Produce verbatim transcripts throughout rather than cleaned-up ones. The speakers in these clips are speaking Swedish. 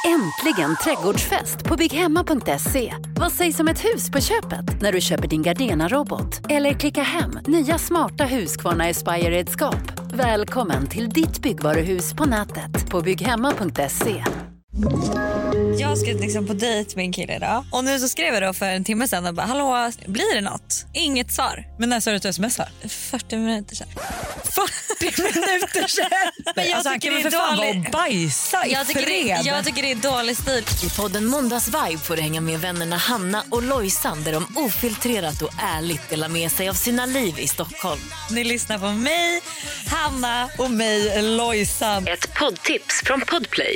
Äntligen trädgårdsfest på bygghemma punkt se. Vad sägs om ett hus på köpet när du köper din Gardena-robot? Eller klicka hem nya smarta Husqvarna Aspire-redskap. Välkommen till ditt byggvaruhus på nätet på bygghemma punkt se. Jag ska liksom på dejt med en kille idag. Och nu så skrev jag då för en timme sedan och bara, hallå, blir det något? Inget svar. Men när sa du att du smsar? fyrtio minuter sedan. fyrtio minuter sedan? Men jag alltså, tycker det är för fan dålig... vara bajsa i jag tycker, det, jag tycker det är dålig stil. I podden Måndagsvibe får du hänga med vännerna Hanna och Lojsan, där de ofiltrerat och ärligt delar med sig av sina liv i Stockholm. Ni lyssnar på mig, Hanna och mig, Lojsan. Ett poddtips från Podplay.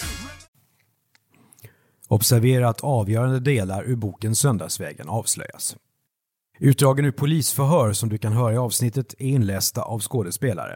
Observera att avgörande delar ur boken Söndagsvägen avslöjas. Utdragen ur polisförhör som du kan höra i avsnittet är inlästa av skådespelare.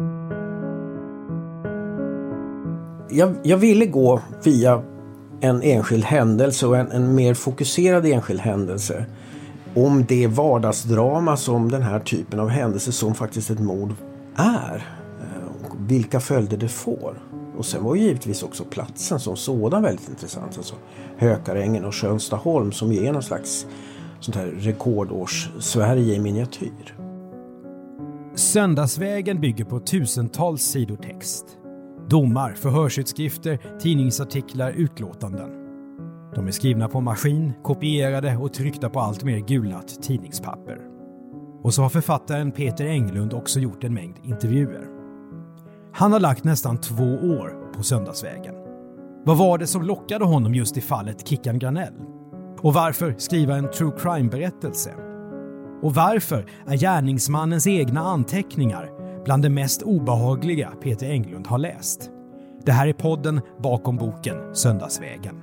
Jag, jag ville gå via en enskild händelse och en, en mer fokuserad enskild händelse om det vardagsdrama som den här typen av händelse som faktiskt ett mord är. Och vilka följder det får. Och sen var ju givetvis också platsen som sådan väldigt intressant. Alltså Hökarängen och Skönstaholm som är någon slags sånt här rekordårs Sverige i miniatyr. Söndagsvägen bygger på tusentals sidor text. Domar, förhörsutskrifter, tidningsartiklar, utlåtanden. De är skrivna på maskin, kopierade och tryckta på allt mer gulnat tidningspapper. Och så har författaren Peter Englund också gjort en mängd intervjuer. Han har lagt nästan två år på Söndagsvägen. Vad var det som lockade honom just i fallet Kickan Granell? Och varför skriva en true crime-berättelse? Och varför är gärningsmannens egna anteckningar bland det mest obehagliga Peter Englund har läst? Det här är podden bakom boken Söndagsvägen.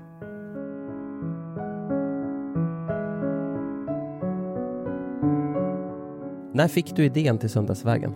När fick du idén till Söndagsvägen?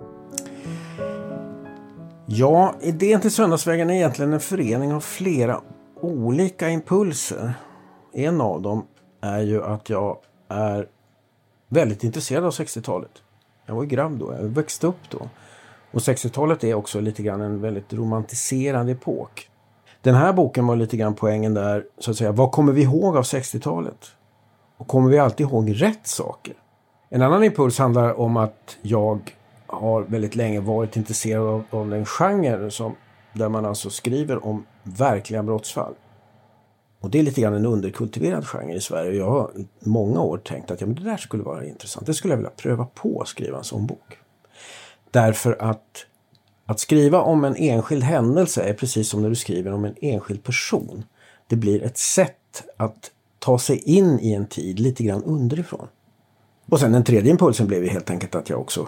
Ja, idén till Söndagsvägen är egentligen en förening av flera olika impulser. En av dem är ju att jag är väldigt intresserad av sextiotalet. Jag var grabb då, jag växte upp då. Och sextiotalet är också lite grann en väldigt romantiserande epok. Den här boken var lite grann poängen där, så att säga, vad kommer vi ihåg av sextiotalet? Och kommer vi alltid ihåg rätt saker? En annan impuls handlar om att jag har väldigt länge varit intresserad av, av den genre som, där man alltså skriver om verkliga brottsfall. Och det är lite grann en underkultiverad genre i Sverige. Jag har många år tänkt att ja, men det där skulle vara intressant. Det skulle jag vilja pröva på att skriva en sån bok. Därför att att skriva om en enskild händelse är precis som när du skriver om en enskild person. Det blir ett sätt att ta sig in i en tid lite grann underifrån. Och sen den tredje impulsen blev ju helt enkelt att jag också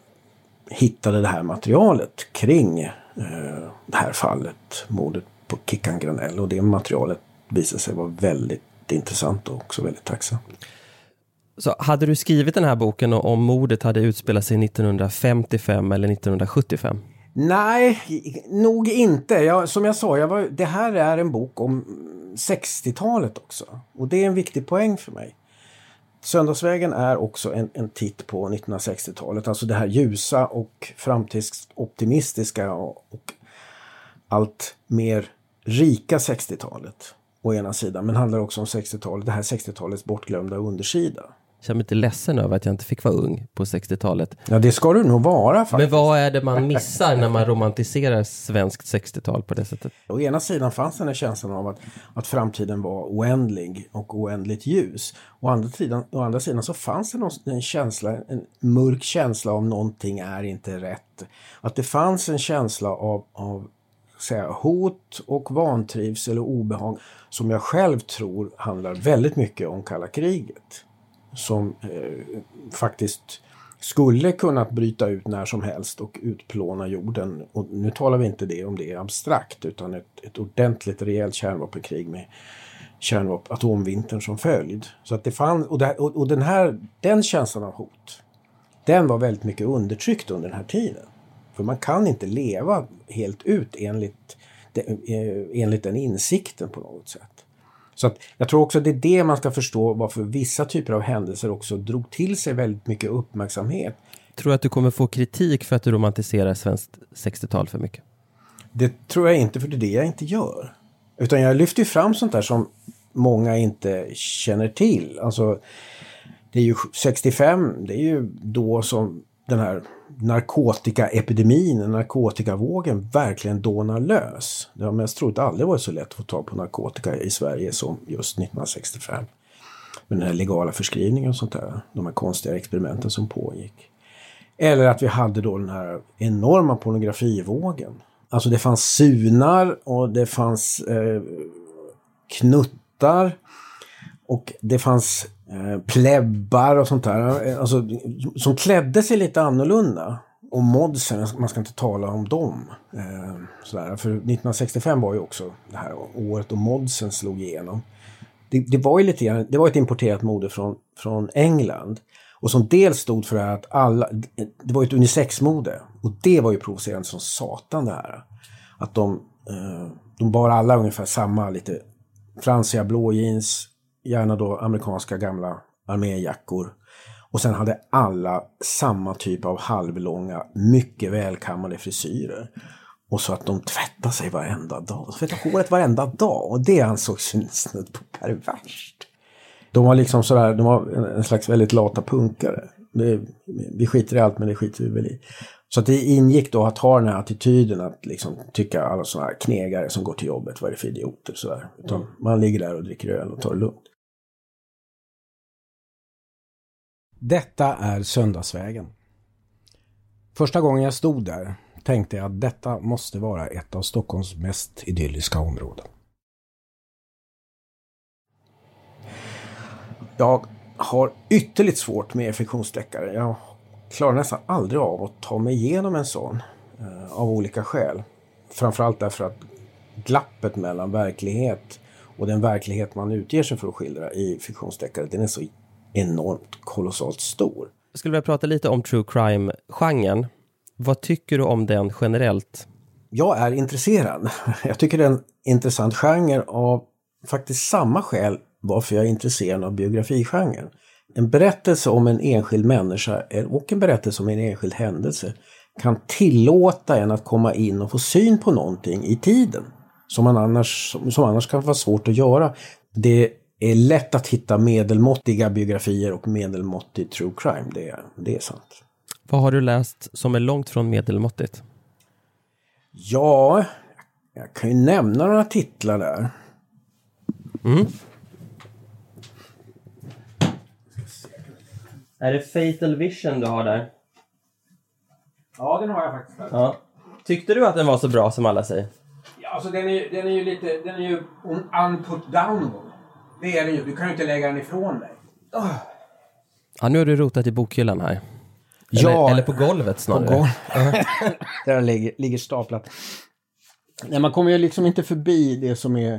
hittade det här materialet kring eh, det här fallet, mordet på Kickan Granell. Och det materialet visade sig vara väldigt intressant och också väldigt tacksam. Så hade du skrivit den här boken om mordet hade utspelat sig nittonhundrafemtiofem eller nittonhundrasjuttiofem? Nej, nog inte. Jag, som jag sa, jag var, det här är en bok om sextiotalet också. Och det är en viktig poäng för mig. Söndagsvägen är också en, en titt på nittonhundrasextiotalet. Alltså det här ljusa och framtidsoptimistiska och, och allt mer rika sextiotalet å ena sidan. Men handlar också om sextiotalet, det här sextiotalets bortglömda undersida. Jag känner mig inte ledsen över att jag inte fick vara ung på sextiotalet. Ja, det ska du nog vara faktiskt. Men vad är det man missar när man romantiserar svenskt sextiotal på det sättet? Å ena sidan fanns den här känslan av att, att framtiden var oändlig och oändligt ljus. Å andra sidan, å andra sidan så fanns det någon, en känsla, en mörk känsla av någonting är inte rätt. Att det fanns en känsla av, av säga, hot och vantrivsel och obehag som jag själv tror handlar väldigt mycket om kalla kriget. Som eh, faktiskt skulle kunnat bryta ut när som helst och utplåna jorden. Och nu talar vi inte det om det abstrakt utan ett, ett ordentligt rejält kärnvapenkrig med kärnvapen, atomvintern som följd. Så att det fann, och, det, och, och den här den känslan av hot, den var väldigt mycket undertryckt under den här tiden. För man kan inte leva helt ut enligt, enligt den insikten på något sätt. Så att jag tror också att det är det man ska förstå varför vissa typer av händelser också drog till sig väldigt mycket uppmärksamhet. Tror du att du kommer få kritik för att du romantiserar svenskt sextiotal för mycket? Det tror jag inte, för det är det jag inte gör. Utan jag lyfter fram sånt där som många inte känner till. Alltså, det är ju sextiofem, det är ju då som den här narkotikaepidemin, narkotikavågen verkligen dånar lös. Det har mest troligt aldrig varit så lätt att få tag på narkotika i Sverige som just nittonhundrasextiofem. Med den här legala förskrivningen och sånt där. De här konstiga experimenten som pågick. Eller att vi hade då den här enorma pornografivågen. Alltså det fanns sunar och det fanns eh, knuttar och det fanns eh, plebbar och sånt där. Alltså, som klädde sig lite annorlunda. Och modsen, man ska inte tala om dem. Eh, sådär. För nittonhundrasextiofem var ju också det här året då modsen slog igenom. Det, det var ju lite grann, det var ett importerat mode från, från England. Och som dels stod för att alla, det var ett unisexmode. Och det var ju provocerande som satan det här. Att de, eh, de bar alla ungefär samma, lite fransiga blå jeans, gärna då amerikanska gamla arméjackor. Och sen hade alla samma typ av halvlånga, mycket välkammade frisyrer. Och så att de tvättade sig varenda dag. De tvättade håret varenda dag. Och det ansågs snudd på perverst. De var liksom sådär, de var en slags väldigt lata punkare. Det, vi skiter i allt, men det skiter vi väl i. Så att det ingick då att ha den här attityden att liksom tycka alla sådana här knegare som går till jobbet, vad är det för idioter sådär. Utan man ligger där och dricker öl och tar det lugnt. Detta är Söndagsvägen. Första gången jag stod där tänkte jag att detta måste vara ett av Stockholms mest idylliska områden. Jag har ytterligt svårt med fiktionsdeckare. Jag klarar nästan aldrig av att ta mig igenom en sån eh, av olika skäl. Framförallt därför att glappet mellan verklighet och den verklighet man utger sig för att skildra i fiktionsdeckare, den är så enormt kolossalt stor. Jag skulle vilja prata lite om true crime-genren. Vad tycker du om den generellt? Jag är intresserad. Jag tycker det är en intressant genre av faktiskt samma skäl varför jag är intresserad av biografigenren. En berättelse om en enskild människa och en berättelse om en enskild händelse kan tillåta en att komma in och få syn på någonting i tiden som, man annars, som annars kan vara svårt att göra. Det är lätt att hitta medelmåttiga biografier och medelmåttig true crime, det är, det är sant. Vad har du läst som är långt från medelmåttigt? Ja, jag kan ju nämna några titlar där. Mm. Är det Fatal Vision du har där? Ja, den har jag faktiskt. Ja. Tyckte du att den var så bra som alla säger? Ja, alltså den är, den är ju lite, den är ju unput down. Det är den ju, du kan ju inte lägga den ifrån dig. Oh. Ja, nu har du rotat i bokhyllan här. Eller, ja, eller på golvet snarare. På golvet. Där ligger, ligger staplat. Nej, man kommer ju liksom inte förbi det som är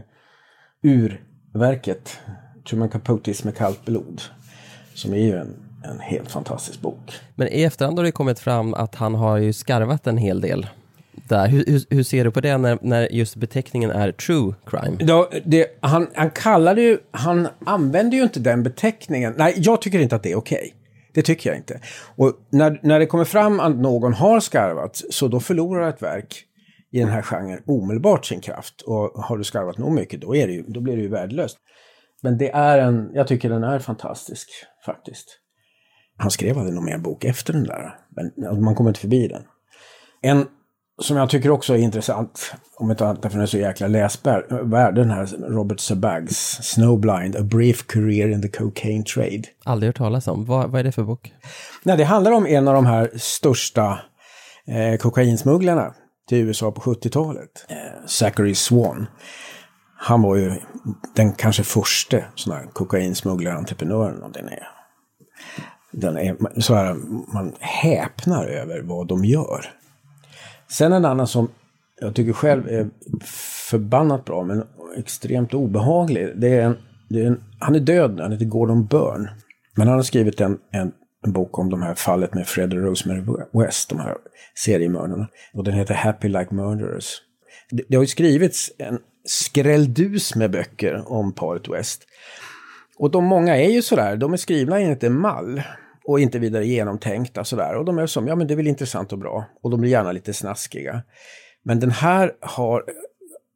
urverket. Truman Capotes Med kallt blod. Som är ju en, en helt fantastisk bok. Men i efterhand har det kommit fram att han har ju skarvat en hel del. Där. Hur, hur, hur ser du på det när, när just beteckningen är true crime? Ja, det, han, han kallade ju, han använder ju inte den beteckningen. Nej, jag tycker inte att det är okej. Det tycker jag inte. Och när, när det kommer fram att någon har skarvat, så då förlorar ett verk i den här genren omedelbart sin kraft. Och har du skarvat nog mycket, då, är det ju, då blir det ju värdelöst. Men det är en, jag tycker den är fantastisk faktiskt. Han skrev aldrig någon mer bok efter den där. Men man kommer inte förbi den. En som jag tycker också är intressant, om inte annat därför den är så jäkla läsvärd, den här Robert Sabag's Snowblind, A Brief Career in the Cocaine Trade. Aldrig hört talas om. Vad, vad är det för bok? Nej, det handlar om en av de här största eh, kokainsmugglarna till U S A på sjuttiotalet. Eh, Zachary Swan. Han var ju den kanske första sån här kokainsmugglare-entreprenören, och den är, den är så här, man häpnar över vad de gör. Sen en annan som jag tycker själv är förbannat bra men extremt obehaglig. Det är en, det är en, han är död, han heter Gordon Byrne. Men han har skrivit en, en, en bok om de här fallet med Fred och Rosemary West, de här seriemördarna. Och den heter Happy Like Murderers. Det, det har ju skrivits en skrälldus med böcker om paret West. Och de många är ju sådär, de är skrivna enligt en mall. Och inte vidare genomtänkta sådär. Och de är som, ja men det är väl intressant och bra. Och de blir gärna lite snaskiga. Men den här har,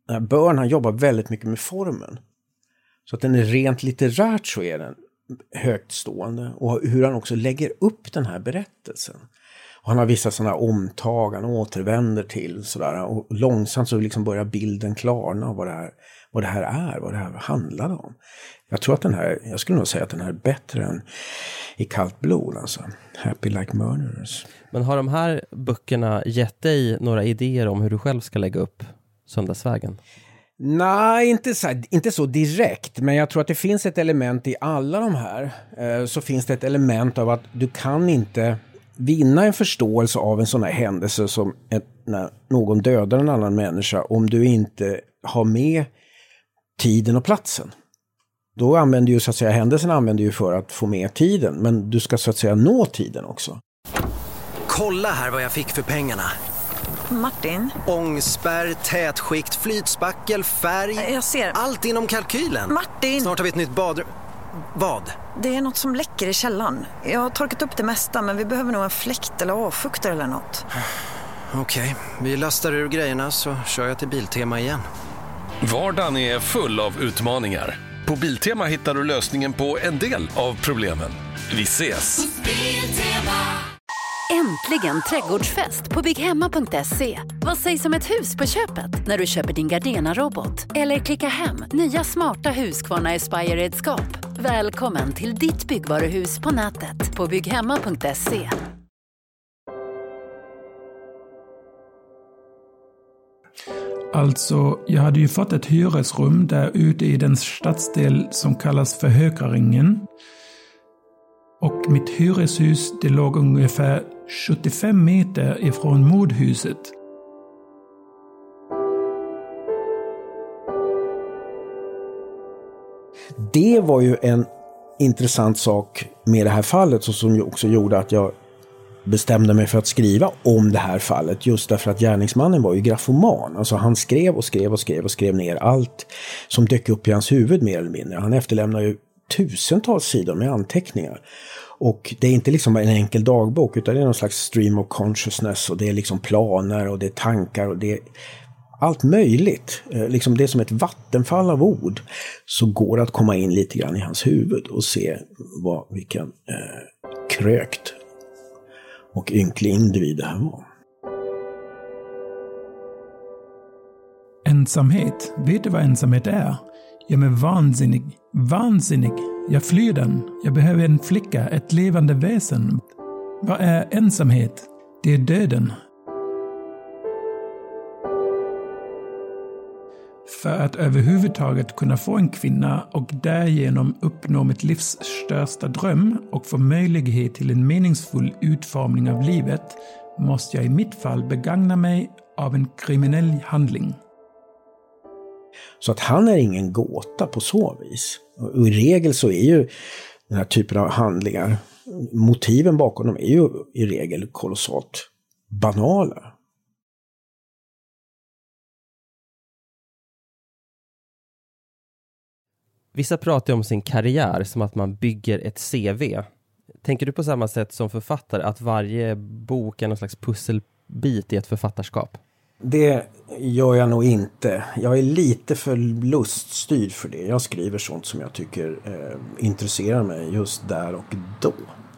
Byrne, han jobbar väldigt mycket med formen. Så att den är rent litterärt så är den högt stående. Och hur han också lägger upp den här berättelsen. Och han har vissa sådana omtag, han återvänder till sådär. Och långsamt så liksom börjar bilden klarna vad det här, vad det här är, vad det här handlar om. Jag tror att den här, jag skulle nog säga att den här är bättre än I kallt blod, alltså. Happy Like Murderers. Men har de här böckerna gett dig några idéer om hur du själv ska lägga upp Söndagsvägen? Nej, inte så, inte så direkt. Men jag tror att det finns ett element i alla de här. Eh, så finns det ett element av att du kan inte vinna en förståelse av en sån här händelse som ett, när någon dödar en annan människa om du inte har med tiden och platsen. Då använder ju så att säga, händelsen använder ju för att få med tiden, men du ska så att säga nå tiden också. Kolla här vad jag fick för pengarna. Martin? Ångspärr, tätskikt, flytspackel, färg. Jag ser. Allt inom kalkylen. Martin! Snart har vi ett nytt badrum. Vad? Det är något som läcker i källaren. Jag har torkat upp det mesta, men vi behöver nog en fläkt eller avfuktare eller något. Okej, vi lastar ur grejerna så kör jag till Biltema igen. Vardagen är full av utmaningar. På Biltema hittar du lösningen på en del av problemen. Vi ses! Äntligen trädgårdsfest på bygghemma punkt se. Vad sägs om ett hus på köpet när du köper din Gardena-robot? Eller klicka hem nya smarta Husqvarna Aspire-redskap. Välkommen till ditt byggvaruhus på nätet på bygghemma punkt se. Alltså, jag hade ju fått ett hyresrum där ute i den stadsdel som kallas för Hökaringen. Och mitt hyreshus, det låg ungefär sjuttiofem meter ifrån mordhuset. Det var ju en intressant sak med det här fallet, så som ju också gjorde att jag bestämde mig för att skriva om det här fallet, just därför att gärningsmannen var ju grafoman. Alltså han skrev och skrev och skrev och skrev ner allt som dök upp i hans huvud mer eller mindre. Han efterlämnar ju tusentals sidor med anteckningar. Och det är inte liksom en enkel dagbok, utan det är någon slags stream of consciousness, och det är liksom planer och det är tankar och det är allt möjligt. Liksom det är som ett vattenfall av ord, så går det att komma in lite grann i hans huvud och se vad, vilken eh, krökt och ynklig individ det här var. Ensamhet. Vet du vad ensamhet är? Jag är vansinnig. Vansinnig. Jag flyr den. Jag behöver en flicka, ett levande väsen. Vad är ensamhet? Det är döden. För att överhuvudtaget kunna få en kvinna och därigenom uppnå mitt livs största dröm och få möjlighet till en meningsfull utformning av livet måste jag i mitt fall begagna mig av en kriminell handling. Så att han är ingen gåta på så vis. Och i regel så är ju den här typen av handlingar, motiven bakom dem är ju i regel kolossalt banala. Vissa pratar om sin karriär som att man bygger ett C V. Tänker du på samma sätt som författare att varje bok är någon slags pusselbit i ett författarskap? Det gör jag nog inte. Jag är lite för luststyrd för det. Jag skriver sånt som jag tycker eh, intresserar mig just där och då.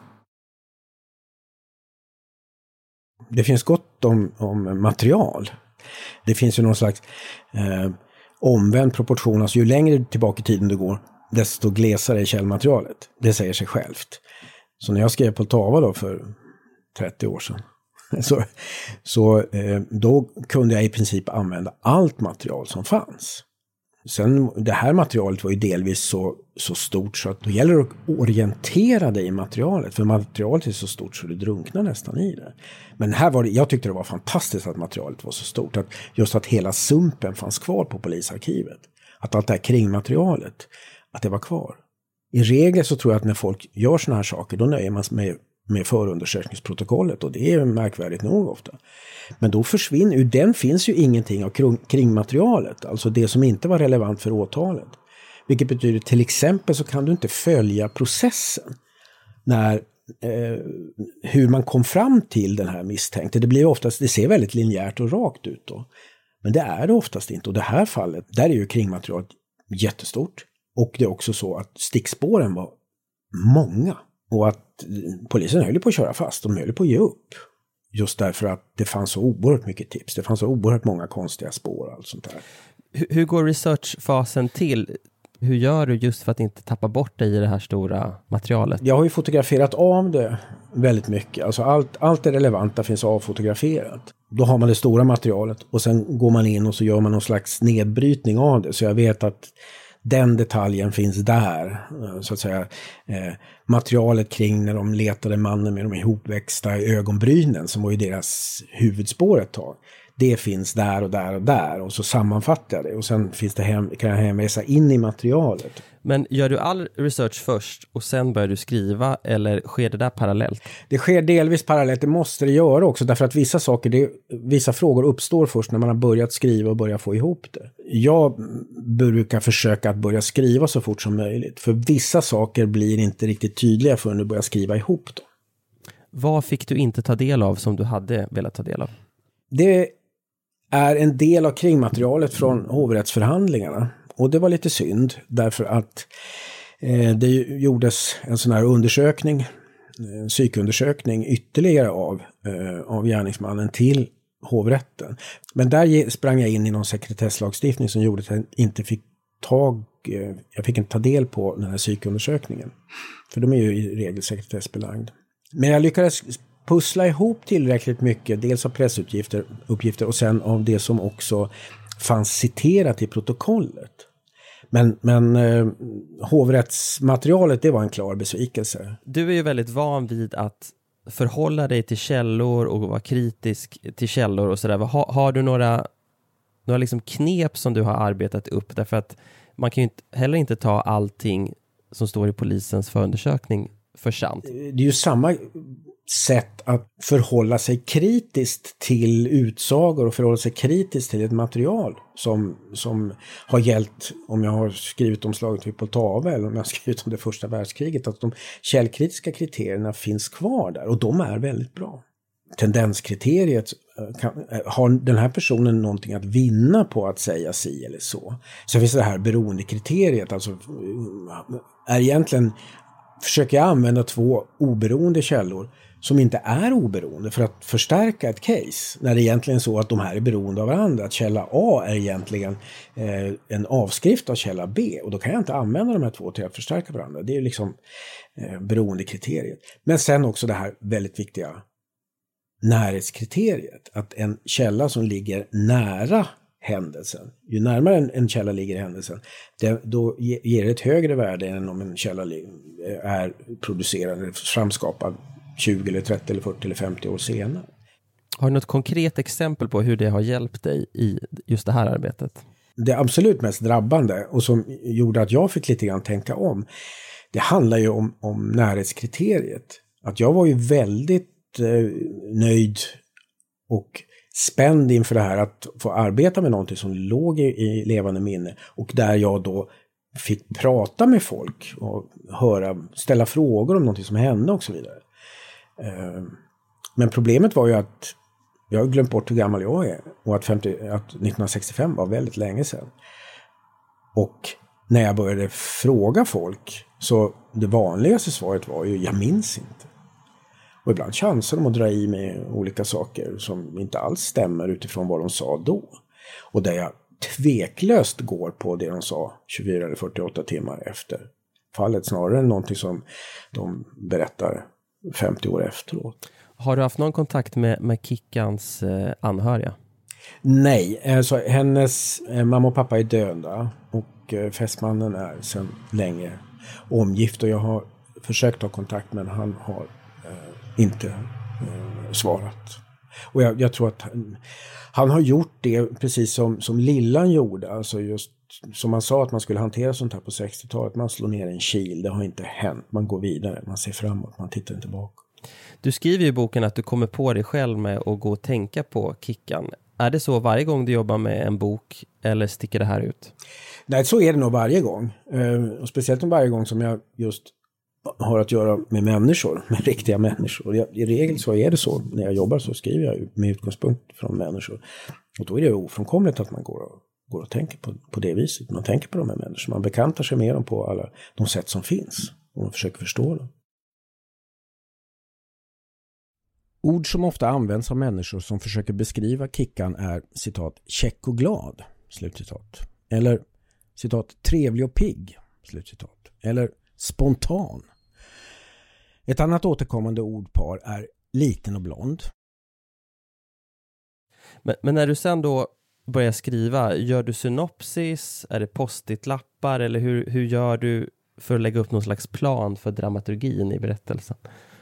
Det finns gott om, om material. Det finns ju någon slags eh, omvänd proportion. Alltså ju längre tillbaka i tiden du går, desto glesare är källmaterialet. Det säger sig självt. Så när jag skrev Poltava då för trettio år sedan, så, så eh, då kunde jag i princip använda allt material som fanns. Sen, det här materialet var ju delvis så, så stort så att då gäller det att orientera dig i materialet. För materialet är så stort så du drunknar nästan i det. Men här var det, jag tyckte det var fantastiskt att materialet var så stort. Att just att hela sumpen fanns kvar på polisarkivet. Att allt det här kringmaterialet, att det var kvar. I regel så tror jag att när folk gör såna här saker, då nöjer man sig med, med förundersökningsprotokollet. Och det är märkvärdigt nog ofta. Men då försvinner, ur den finns ju ingenting av kringmaterialet. Alltså det som inte var relevant för åtalet. Vilket betyder till exempel så kan du inte följa processen. När, eh, hur man kom fram till den här misstänkte. Det blir oftast, det ser väldigt linjärt och rakt ut då. Men det är det oftast inte. Och det här fallet, där är ju kringmaterialet jättestort. Och det är också så att stickspåren var många. Och att polisen höll på att köra fast. De höll på att ge upp. Just därför att det fanns så oerhört mycket tips. Det fanns så oerhört många konstiga spår och allt sånt där. Hur, hur går researchfasen till? Hur gör du just för att inte tappa bort dig i det här stora materialet? Jag har ju fotograferat av det väldigt mycket. Alltså allt, allt det relevanta finns avfotograferat. Då har man det stora materialet och sen går man in och så gör man någon slags nedbrytning av det. Så jag vet att den detaljen finns där, så att säga. Eh, materialet kring när de letade mannen med de ihopväxta ögonbrynen, som var ju deras huvudspår ett tag. Det finns där och där och där, och så sammanfattar jag det. Och sen finns det hem, kan jag hänvisa in i materialet. Men gör du all research först och sen börjar du skriva, eller sker det där parallellt? Det sker delvis parallellt, det måste det göra också. Därför att vissa saker, det, vissa frågor uppstår först när man har börjat skriva och börjat få ihop det. Jag brukar försöka att börja skriva så fort som möjligt. För vissa saker blir inte riktigt tydliga förrän du börjar skriva ihop dem. Vad fick du inte ta del av som du hade velat ta del av? Det är en del av kringmaterialet från hovrättsförhandlingarna. Och det var lite synd, därför att eh, det gjordes en sån här undersökning, en psykundersökning ytterligare av, eh, av gärningsmannen till hovrätten. Men där sprang jag in i någon sekretesslagstiftning som gjorde att jag inte fick tag, eh, jag fick inte ta del på den här psykundersökningen. För de är ju i regel sekretessbelagd. Men jag lyckades pussla ihop tillräckligt mycket, dels av pressuppgifter uppgifter, och sen av det som också fanns citerat i protokollet. Men, men eh, hovrättsmaterialet, det var en klar besvikelse. Du är ju väldigt van vid att förhålla dig till källor och vara kritisk till källor och sådär. Har, har du några, några liksom knep som du har arbetat upp? Därför att man kan ju inte, heller inte ta allting som står i polisens förundersökning för sant. Det är ju samma sätt att förhålla sig kritiskt till utsagor och förhålla sig kritiskt till ett material som, som har gällt, om jag har skrivit om slaget vid Poltava eller om jag har skrivit om det första världskriget, att de källkritiska kriterierna finns kvar där, och de är väldigt bra. Tendenskriteriet, kan, har den här personen någonting att vinna på att säga si eller så? Så finns det här beroendekriteriet, alltså är egentligen, försöker jag använda två oberoende källor som inte är oberoende för att förstärka ett case, när det egentligen är så att de här är beroende av varandra. Att källa A är egentligen eh, en avskrift av källa B, och då kan jag inte använda de här två till att förstärka varandra. Det är ju liksom eh, beroendekriteriet. Men sen också det här väldigt viktiga närhetskriteriet, att en källa som ligger nära händelsen, ju närmare en, en källa ligger i händelsen, det, då ger det ett högre värde än om en källa är producerad eller framskapad tjugo eller trettio eller fyrtio eller femtio år senare. Har du något konkret exempel på hur det har hjälpt dig i just det här arbetet? Det absolut mest drabbande, och som gjorde att jag fick lite grann tänka om, det handlar ju om, om närhetskriteriet. Att jag var ju väldigt eh, nöjd och spänd inför det här att få arbeta med någonting som låg i, i levande minne, och där jag då fick prata med folk och höra, ställa frågor om någonting som hände och så vidare. Men problemet var ju att jag har glömt bort hur gammal jag är, och att, femtio, att nittonhundrasextiofem var väldigt länge sedan. Och när jag började fråga folk, så det vanligaste svaret var ju, jag minns inte. Och ibland chansar de att dra i med olika saker som inte alls stämmer utifrån vad de sa då. Och där jag tveklöst går på det de sa tjugofyra eller fyrtioåtta timmar efter fallet, snarare än någonting som de berättar femtio år efteråt. Har du haft någon kontakt med, med Kickans eh, anhöriga? Nej, alltså hennes eh, mamma och pappa är döda, och eh, fästmannen är sedan länge omgift, och jag har försökt ta kontakt, men han har eh, inte eh, svarat. Och jag, jag tror att han, han har gjort det precis som, som Lillan gjorde, alltså just som man sa att man skulle hantera sånt här på sextiotalet. Man slår ner en kil, det har inte hänt. Man går vidare, man ser framåt, man tittar inte bakåt. Du skriver i boken att du kommer på dig själv med att gå och tänka på Kickan. Är det så varje gång du jobbar med en bok, eller sticker det här ut? Nej, så är det nog varje gång. Och speciellt varje gång som jag just har att göra med människor, med riktiga människor. Jag, i regel så är det så, när jag jobbar så skriver jag med utgångspunkt från människor. Och då är det ofrånkomligt att man går och, går och tänker på, på det viset. Man tänker på de här människorna, man bekantar sig med dem på alla de sätt som finns. Och man försöker förstå dem. Ord som ofta används av människor som försöker beskriva Kickan är citat check och glad, slutcitat. Eller citat trevlig och pigg, slutcitat. Eller spontan. Ett annat återkommande ordpar är liten och blond. Men, men när du sen då börjar skriva, gör du synopsis, är det post-it-lappar eller hur, hur gör du för att lägga upp någon slags plan för dramaturgin i berättelsen?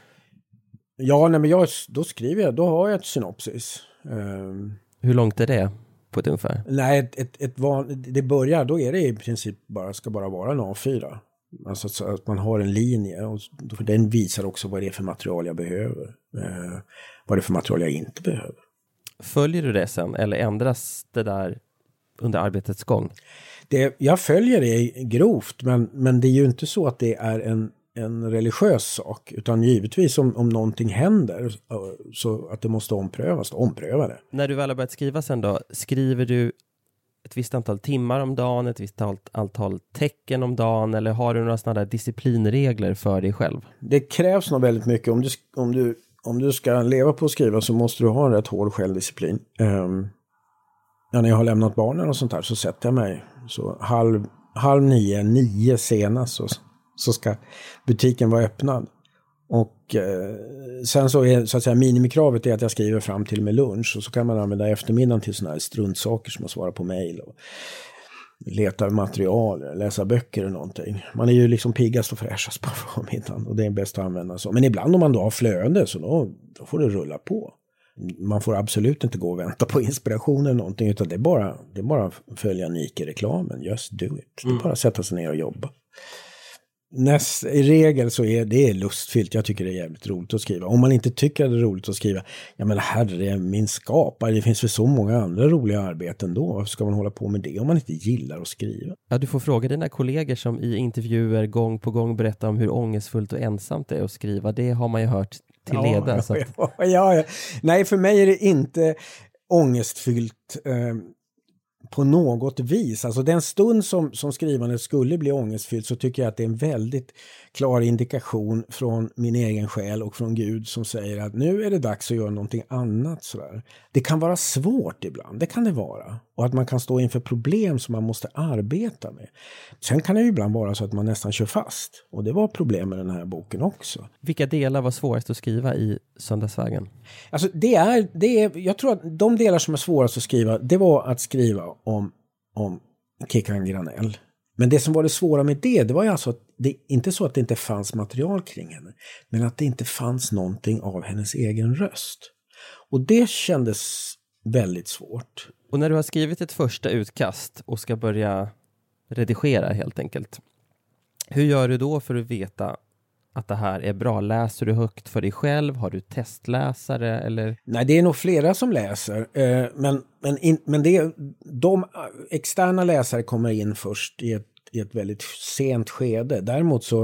Ja, nej, men jag, då skriver jag, då har jag ett synopsis. Um, hur långt är det på ett ungefär? Nej, ett, ett, ett van, det börjar, då är det i princip bara, ska bara vara en A fyra. Alltså så att man har en linje och för den visar också vad det är för material jag behöver. Uh, vad det är för material jag inte behöver. Följer du det sen eller ändras det där under arbetets gång? Det, jag följer det grovt, men, men det är ju inte så att det är en en religiös sak, utan givetvis om, om någonting händer så att det måste omprövas, ompröva det. När du väl har börjat skriva sen då, skriver du ett visst antal timmar om dagen, ett visst antal, antal tecken om dagen, eller har du några sådana där disciplinregler för dig själv? Det krävs nog väldigt mycket. Om du, om du, om du ska leva på att skriva så måste du ha en rätt hård självdisciplin. Um, ja, när jag har lämnat barnen och sånt här så sätter jag mig så halv, halv nio, nio senast så så ska butiken vara öppnad. Och eh, sen så är så att säga minimikravet är att jag skriver fram till med lunch och så kan man använda eftermiddagen till såna här struntsaker som att svara på mejl och leta material, läsa böcker eller någonting. Man är ju liksom piggast och fräschast på förmiddagen och det är bäst att använda så. Men ibland om man då har flöde så då, då får det rulla på. Man får absolut inte gå och vänta på inspiration eller någonting utan det är bara, det är bara följa Nike-reklamen. Just do it. Det är bara att sätta sig ner och jobba. Näst, i regel så är det lustfyllt. Jag tycker det är jävligt roligt att skriva. Om man inte tycker det är roligt att skriva, ja men herre, min skapare, det finns väl så många andra roliga arbeten då. Varför ska man hålla på med det om man inte gillar att skriva? Ja, du får fråga dina kollegor som i intervjuer gång på gång berättar om hur ångestfullt och ensamt det är att skriva. Det har man ju hört till ja, leda. Ja, så att... ja, ja, ja. Nej, för mig är det inte ångestfyllt eh, på något vis. Alltså den stund som, som skrivandet skulle bli ångestfyllt så tycker jag att det är en väldigt klar indikation från min egen själ och från Gud som säger att nu är det dags att göra någonting annat. Sådär. Det kan vara svårt ibland, det kan det vara. Och att man kan stå inför problem som man måste arbeta med. Sen kan det ju ibland vara så att man nästan kör fast. Och det var problem med den här boken också. Vilka delar var svårast att skriva i Söndagsvägen? Alltså det är, det är, jag tror att de delar som är svårast att skriva, det var att skriva om, om Kickan Granell. Men det som var det svåra med det, det var ju alltså att det inte så att det inte fanns material kring henne, men att det inte fanns någonting av hennes egen röst. Och det kändes väldigt svårt. Och när du har skrivit ett första utkast och ska börja redigera helt enkelt, hur gör du då för att veta att det här är bra? Läser du högt för dig själv? Har du testläsare? Eller? Nej, det är nog flera som läser. Eh, men men, in, men det är, de externa läsare kommer in först i ett, i ett väldigt sent skede. Däremot så,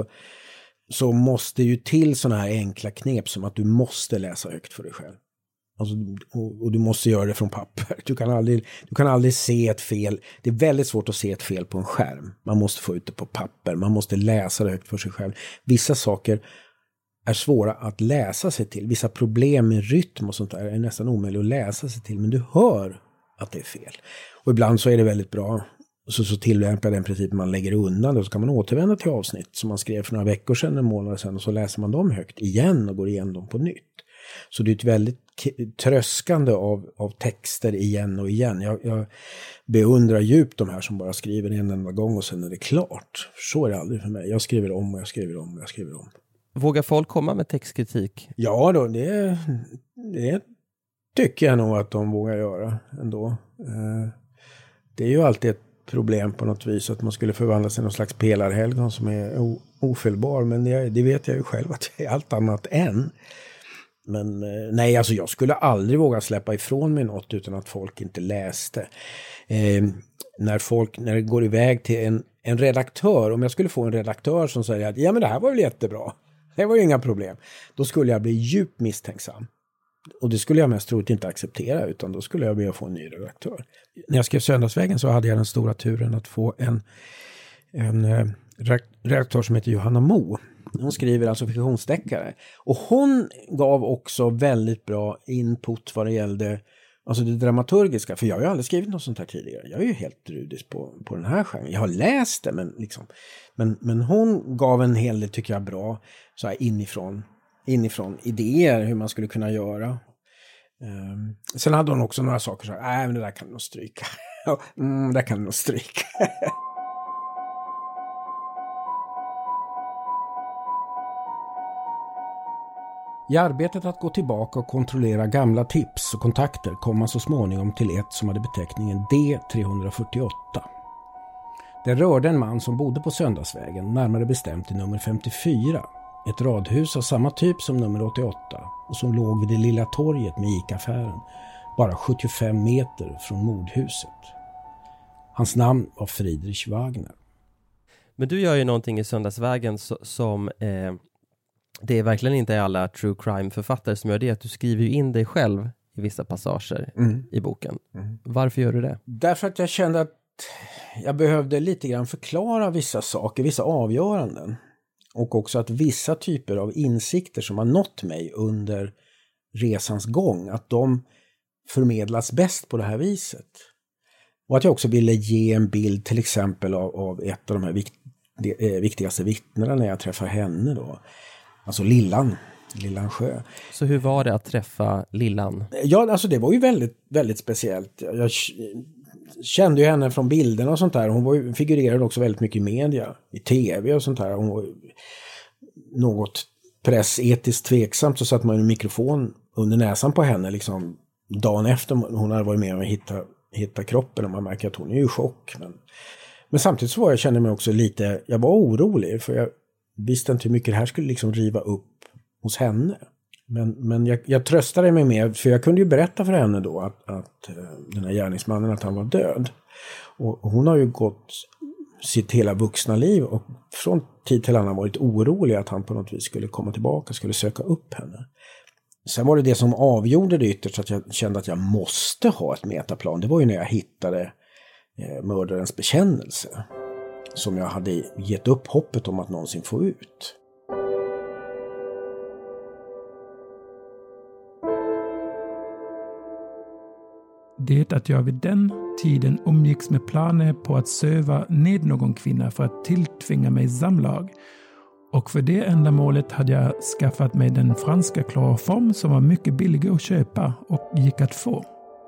så måste ju till sådana här enkla knep som att du måste läsa högt för dig själv. Alltså, och, och du måste göra det från papper. Du kan, aldrig, du kan aldrig se ett fel. Det är väldigt svårt att se ett fel på en skärm. Man måste få ut det på papper. Man måste läsa det högt för sig själv. Vissa saker är svåra att läsa sig till. Vissa problem med rytm och sånt där är nästan omöjligt att läsa sig till. Men du hör att det är fel. Och ibland så är det väldigt bra. Så, så tillämpar den principen man lägger undan det. Och så kan man återvända till avsnitt som man skrev för några veckor sedan, en månad sedan. Och så läser man dem högt igen och går igenom dem på nytt. Så det är ett väldigt tröskande av, av texter igen och igen. Jag, jag beundrar djupt de här som bara skriver en enda gång och sen är det klart. Så är det aldrig för mig. Jag skriver om och jag skriver om och jag skriver om. Vågar folk komma med textkritik? Ja då, det, det tycker jag nog att de vågar göra ändå. Det är ju alltid ett problem på något vis att man skulle förvandla sig någon slags pelarhelgon som är ofelbar. Men det, det vet jag ju själv att det är allt annat än. Men nej, alltså jag skulle aldrig våga släppa ifrån mig något utan att folk inte läste. Eh, när folk, när det går iväg till en, en redaktör, om jag skulle få en redaktör som säger att ja men det här var väl jättebra, det var ju inga problem, då skulle jag bli djupt misstänksam. Och det skulle jag mest troligt inte acceptera, utan då skulle jag be att få en ny redaktör. När jag skrev Söndagsvägen så hade jag den stora turen att få en, en eh, redaktör som heter Johanna Mo. Hon skriver alltså fiktionsdeckare. Och hon gav också väldigt bra input vad det gällde alltså det dramaturgiska. För jag har ju aldrig skrivit något sånt här tidigare. Jag är ju helt rudis på, på den här genren. Jag har läst det, men, liksom, men, men hon gav en hel del, tycker jag, bra så här inifrån, inifrån idéer hur man skulle kunna göra. Um, sen hade hon också några saker så här, nej men det där kan du nog stryka. mm, det kan du nog stryka. I arbetet att gå tillbaka och kontrollera gamla tips och kontakter kom man så småningom till ett som hade beteckningen D tre fyrtioåtta. Det rörde en man som bodde på Söndagsvägen, närmare bestämt i nummer femtiofyra. Ett radhus av samma typ som nummer åttioåtta och som låg vid det lilla torget med Ica-affären, bara sjuttiofem meter från mordhuset. Hans namn var Friedrich Wagner. Men du gör ju någonting i Söndagsvägen så, som... Eh... Det är verkligen inte alla true crime-författare som gör det. Att du skriver ju in dig själv i vissa passager mm. i boken. Mm. Varför gör du det? Därför att jag kände att jag behövde lite grann förklara vissa saker, vissa avgöranden. Och också att vissa typer av insikter som har nått mig under resans gång, att de förmedlas bäst på det här viset. Och att jag också ville ge en bild till exempel av, av ett av de här vikt, de, eh, viktigaste vittnena när jag träffar henne då. Alltså Lillan, Lillan Sjö. Så hur var det att träffa Lillan? Ja, alltså det var ju väldigt, väldigt speciellt. Jag kände ju henne från bilderna och sånt där. Hon var ju, figurerade också väldigt mycket i media, i tv och sånt där. Hon var något pressetiskt tveksamt, så satt man en mikrofon under näsan på henne liksom dagen efter hon hade varit med om att hitta, hitta kroppen, och man märker att hon är ju i chock. Men, men samtidigt så var jag, kände mig också lite, jag var orolig för jag visste inte hur mycket det här skulle liksom riva upp hos henne. Men, men jag, jag tröstade mig med, för jag kunde ju berätta för henne då att, att den här gärningsmannen, att han var död. Och, och hon har ju gått sitt hela vuxna liv och från tid till annan varit orolig att han på något vis skulle komma tillbaka, skulle söka upp henne. Sen var det det som avgjorde det ytterst, att jag kände att jag måste ha ett metaplan. Det var ju när jag hittade eh, mördarens bekännelse, som jag hade gett upp hoppet om att någonsin få ut. Det att jag vid den tiden umgicks med planer på att söva ned någon kvinna för att tilltvinga mig samlag. Och för det ändamålet hade jag skaffat mig den franska kloroform som var mycket billig att köpa och gick att få.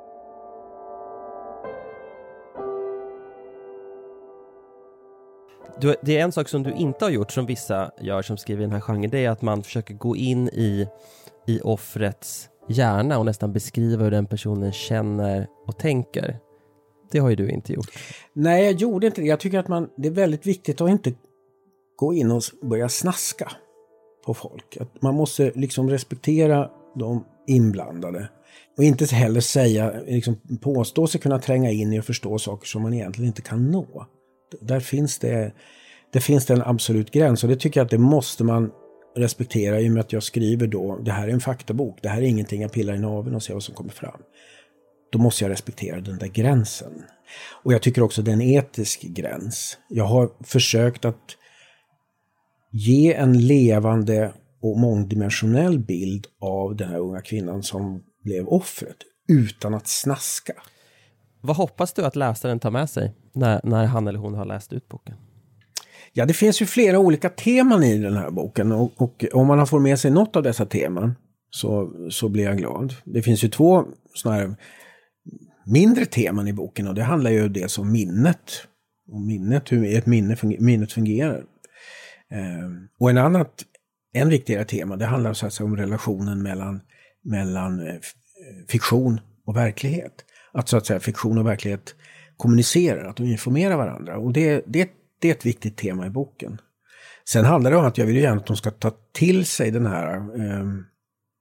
Du, det är en sak som du inte har gjort som vissa gör som skriver i den här genren. Det är att man försöker gå in i, i offrets hjärna och nästan beskriva hur den personen känner och tänker. Det har ju du inte gjort. Nej, jag gjorde inte det. Jag tycker att man, det är väldigt viktigt att inte gå in och börja snaska på folk. Att man måste liksom respektera de inblandade. Och inte heller säga, liksom påstå sig kunna tränga in i och förstå saker som man egentligen inte kan nå. Där finns det, det finns det en absolut gräns, och det tycker jag att det måste man respektera, i och med att jag skriver då, det här är en faktabok, det här är ingenting jag pillar i naveln och ser vad som kommer fram. Då måste jag respektera den där gränsen. Och jag tycker också det är en etisk gräns. Jag har försökt att ge en levande och mångdimensionell bild av den här unga kvinnan som blev offret, utan att snaska. Vad hoppas du att läsaren tar med sig när, när han eller hon har läst ut boken? Ja, det finns ju flera olika teman i den här boken, och, och om man har fått med sig något av dessa teman så, så blir jag glad. Det finns ju två såna här mindre teman i boken, och det handlar ju dels om minnet. Om minnet, hur ett minne funger, minnet fungerar. Eh, och en annat, en viktigare tema, det handlar så att säga om relationen mellan, mellan eh, fiktion och verklighet. Att så att säga fiktion och verklighet kommunicerar, att de informerar varandra. Och det, det, det är ett viktigt tema i boken. Sen handlar det om att jag vill ju gärna att de ska ta till sig den här, eh,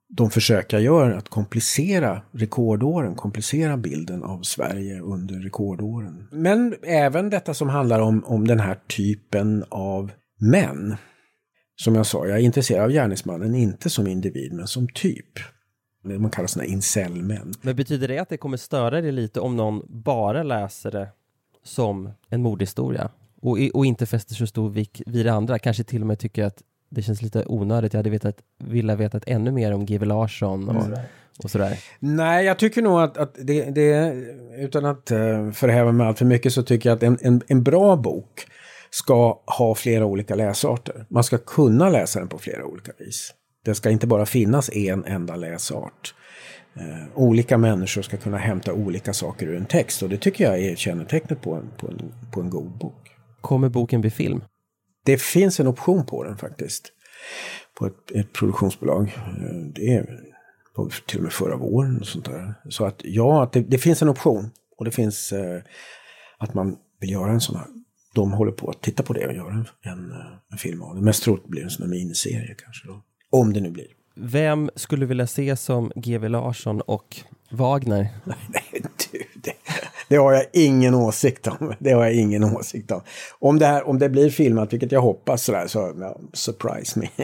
de försöker göra att komplicera rekordåren, komplicera bilden av Sverige under rekordåren. Men även detta som handlar om, om den här typen av män. Som jag sa, jag är intresserad av gärningsmannen inte som individ men som typ. Det man kallar såna incel-män. Men betyder det att det kommer störa dig lite om någon bara läser det som en mordhistoria och, och inte fäster så stor vikt vid det andra? Kanske till och med tycker att det känns lite onödigt. Jag hade vetat, ville vetat ännu mer om G W Larsson och, mm. och sådär. Nej, jag tycker nog att, att det, det, utan att uh, förhäva mig allt för mycket, så tycker jag att en, en, en bra bok ska ha flera olika läsarter. Man ska kunna läsa den på flera olika vis. Det ska inte bara finnas en enda läsart. Uh, olika människor ska kunna hämta olika saker ur en text, och det tycker jag är kännetecknet på en, på en, på en god bok. Kommer boken bli film? Det finns en option på den faktiskt. På ett, ett produktionsbolag. Det är på, till och med förra våren och sånt där. Så att ja, att det, det finns en option. Och det finns eh, att man vill göra en sån här. De håller på att titta på det och göra en, en, en film av det. Mest troligt blir det en sån här miniserie kanske då. Om det nu blir. Vem skulle vilja se som G W Larsson och Wagner? Nej, du, det, det har jag ingen åsikt om. Det har jag ingen åsikt om. Om det, här, om det blir filmat, vilket jag hoppas, så, där, så ja, surprise me.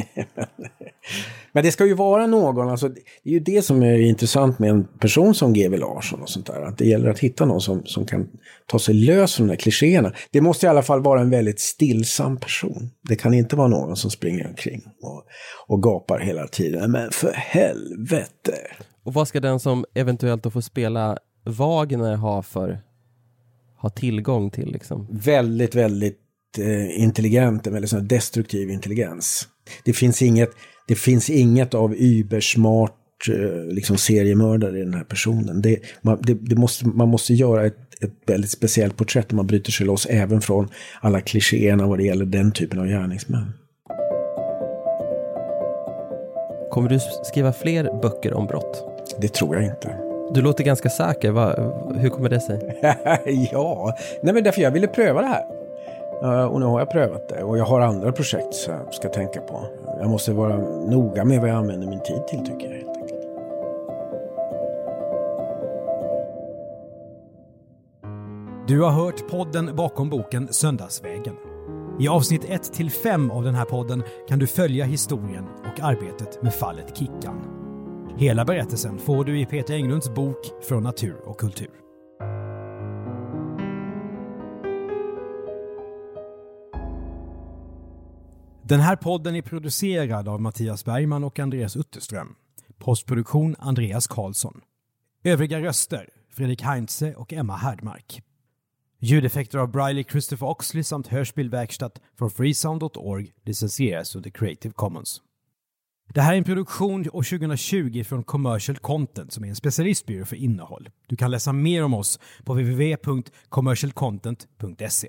Men det ska ju vara någon, alltså, det är ju det som är intressant med en person som G W Larsson och sånt där. Att det gäller att hitta någon som, som kan ta sig lös från de här klichéerna. Det måste i alla fall vara en väldigt stillsam person. Det kan inte vara någon som springer omkring och, och gapar hela tiden. Men för helvete! Och vad ska den som eventuellt då får spela Wagner ha för ha tillgång till liksom? Väldigt, väldigt eh, intelligent, en väldigt sån destruktiv intelligens. Det finns inget, det finns inget av übersmart eh, liksom seriemördare i den här personen. Det, man, det, det måste, man måste göra ett, ett väldigt speciellt porträtt där man bryter sig loss även från alla klichéerna vad det gäller den typen av gärningsmän. Kommer du skriva fler böcker om brott? Det tror jag inte. Du låter ganska säker. Va, hur kommer det sig? ja, nej men därför jag ville pröva det här. Uh, och nu har jag prövat det. Och jag har andra projekt som jag ska tänka på. Jag måste vara noga med vad jag använder min tid till, tycker jag helt enkelt. Du har hört podden bakom boken Söndagsvägen. I avsnitt ett till fem av den här podden kan du följa historien och arbetet med fallet Kickan. Hela berättelsen får du i Peter Englunds bok Från natur och kultur. Den här podden är producerad av Mattias Bergman och Andreas Utterström. Postproduktion Andreas Karlsson. Övriga röster Fredrik Heinze och Emma Härdmark. Ljudeffekter av Briley Christopher Oxley samt hörspelverkstad från freesound punkt org licensieras under Creative Commons. Det här är en produktion år tjugohundratjugo från Commercial Content som är en specialistbyrå för innehåll. Du kan läsa mer om oss på w w w punkt commercial content punkt se.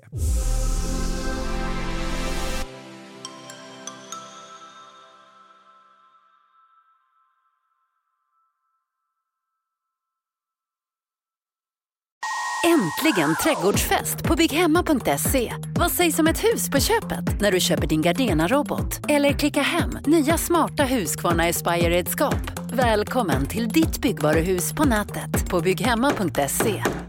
Äntligen trädgårdsfest på bygghemma punkt se. Vad sägs om ett hus på köpet när du köper din Gardena-robot? Eller klicka hem nya smarta Husqvarna Aspire-redskap. Välkommen till ditt byggvaruhus på nätet på bygghemma punkt se.